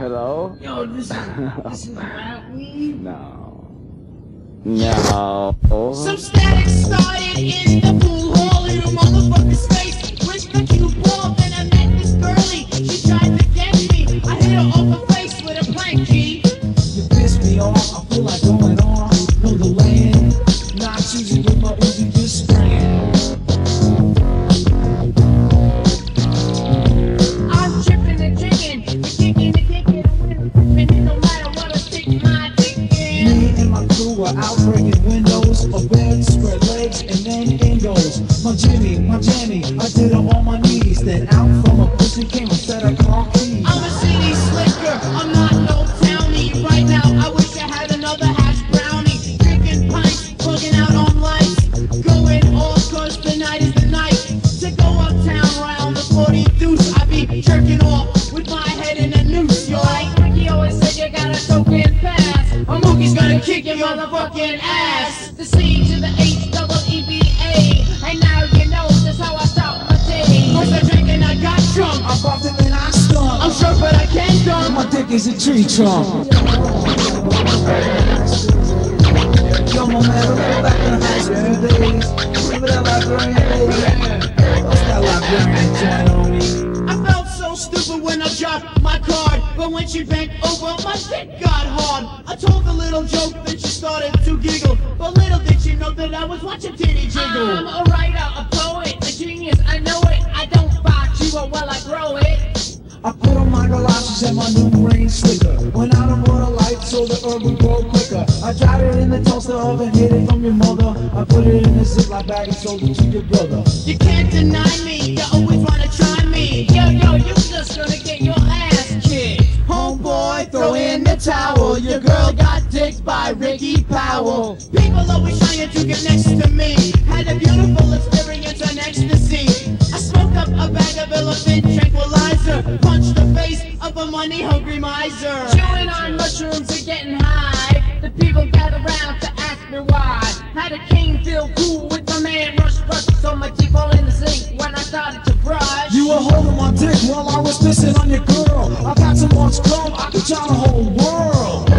Hello? Yo, this is rap weed. No. No. Some static started in the pool hall in a motherfucker's face with the cue ball. Then I met this girlie. She tried to get me. I hit her off the face with a plank, G. You piss me off, I feel like going on. Know the land, not choosing with my Uzi, just spraying. I'm tripping and drinking, kicking and kicking, and no matter what I stick my dick in. Me and my crew were out breaking windows of beds, spread legs, and then in goes my Jimmy, my Jenny. I did it on my knees, then out from a pussy came a set of car keys. I'm a city slicker, I'm not no townie. Right now, I wish I had another hash brownie. Drinking pints, bugging out on lights. Going off cause tonight is the night to go uptown round the 40 deuce. I be jerking off with my head in a noose. Yo, like Ricky always said, you got a token pass. A mookie's gonna kick your motherfucking ass. The C to the H-double-E-B-A. And now you know just how I start my day. First I drank and I got drunk. I popped it and I stunk. I'm sure but I can't dunk. My dick is a tree trunk. Yo, my man, remember back in high school days? Remember that librarian lady? What's that librarian joint on me? I felt so stupid when I dropped my card, but when she bent over, my dick got hard. I told a little joke, then she started to giggle, but little did she know that I was watching titty jiggle. I'm a writer, a poet, a genius, I know it. I don't box you, but well I grow it. I put on my galoshes and my new rain slicker. Went out and bought a light so the herb would grow quicker. I dried it in the toaster oven, hid it from your mother. I put it in a Ziploc bag and sold it to your brother. You can't deny me, you always wanna try me. Yo, you just gonna get your ass kicked. Homeboy, throw in the towel. Your girl got dicked by Ricky Powell. People always trying to get next to me. Had a beautiful experience on ecstasy. I smoked up a bag of elephant tranquilizer. Punched the face of a money-hungry miser. Chewing on mushrooms and getting high. The people gather round to ask me why. Had a king feel cool with my man Rush. So my teeth all in the sink when I started to brush. You were holding my dick while I was pissing on your girl. I got so much cum, I could drown the whole world.